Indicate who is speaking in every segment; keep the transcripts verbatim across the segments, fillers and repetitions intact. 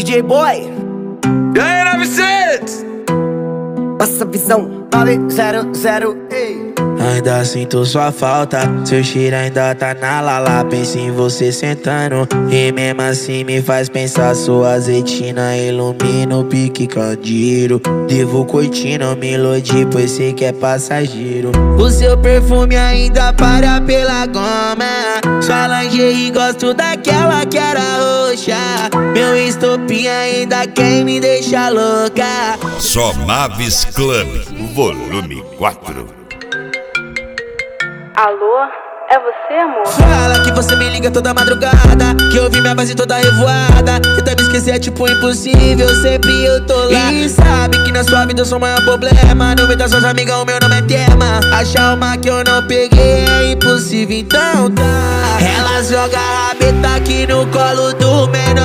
Speaker 1: D J Boy.
Speaker 2: E aí, novecentos?
Speaker 1: Passa a visão. nove zero zero. Ei.
Speaker 3: Ainda sinto sua falta, seu cheiro ainda tá na lala. Penso em você sentando e mesmo assim me faz pensar. Sua azeitina ilumina o pique candeeiro. Devo curtindo melodia, pois sei que é passageiro. O seu perfume ainda para pela goma. Sua lingerie gosto daquela que era roxa. Meu estopim ainda quem me deixa louca.
Speaker 4: Só Mavis Club, volume quatro.
Speaker 5: Alô? É você, amor?
Speaker 3: Fala que você me liga toda madrugada, que eu vi minha base toda revoada. Tentar me esquecer é tipo impossível, sempre eu tô lá. E sabe que na sua vida eu sou o maior problema. No meio das suas amigas o meu nome é tema. Achar uma que eu não peguei é impossível, então tá. Ela joga a rabeta aqui no colo do menor.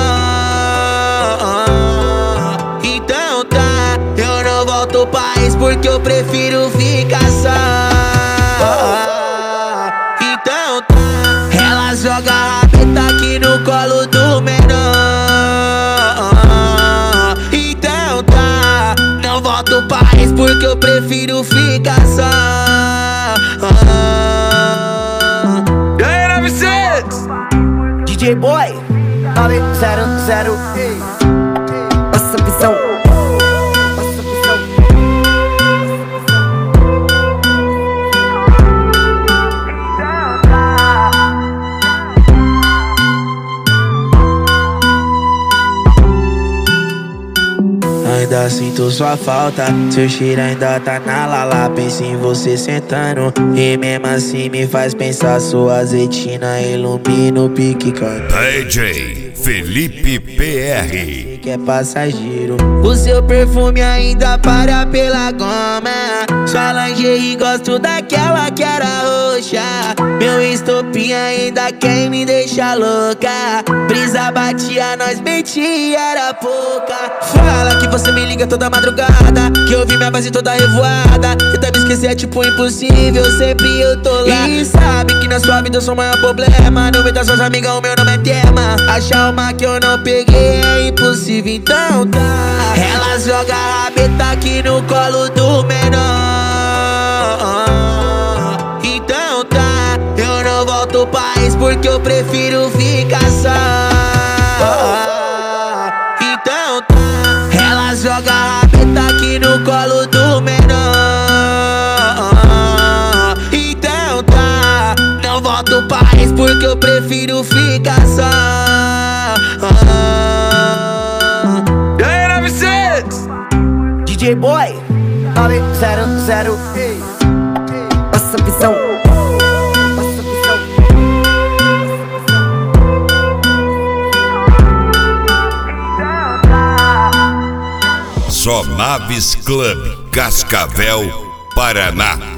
Speaker 3: Então tá, eu não volto pro país porque eu prefiro ficar só. Joga a rabeta aqui no colo do menor. Então tá, não volto pro país porque eu prefiro ficar só.
Speaker 2: E aí, novecentos?
Speaker 1: D J Boy. nove zero zero. Ei. Passa a visão. Passa a visão.
Speaker 3: Ainda sinto sua falta, seu cheiro ainda tá na lala. Penso em você sentando e mesmo assim me faz pensar. Sua azeitina ilumina o pique candeeiro.
Speaker 4: D J Felipe P R,
Speaker 3: que é passageiro. O seu perfume ainda para pela goma. Sua lingerie gosto daquela que era roxa. Meu estopim ainda quem me deixa louca. Brisa batia, nós metia, era pouca. Fala que você me liga toda madrugada, que eu vi minha base toda revoada. Tentar me esquecer é tipo impossível, sempre eu tô lá. E sabe que na sua vida eu sou o maior problema. No meio das suas amigas o meu nome é tema. Achar uma que eu não peguei é impossível, então tá. Ela joga a rabeta aqui no colo do menor. Então tá, eu não volto pro país porque eu prefiro ficar só. Então tá, ela joga a rabeta aqui no colo do menor. Então tá, não volto pro país porque eu prefiro ficar só.
Speaker 2: E aí, novecentos?
Speaker 1: D J Boy. nove zero zero. Ei. Passa a visão. Passa a visão.
Speaker 4: Só Mavis Club, Cascavel, Paraná.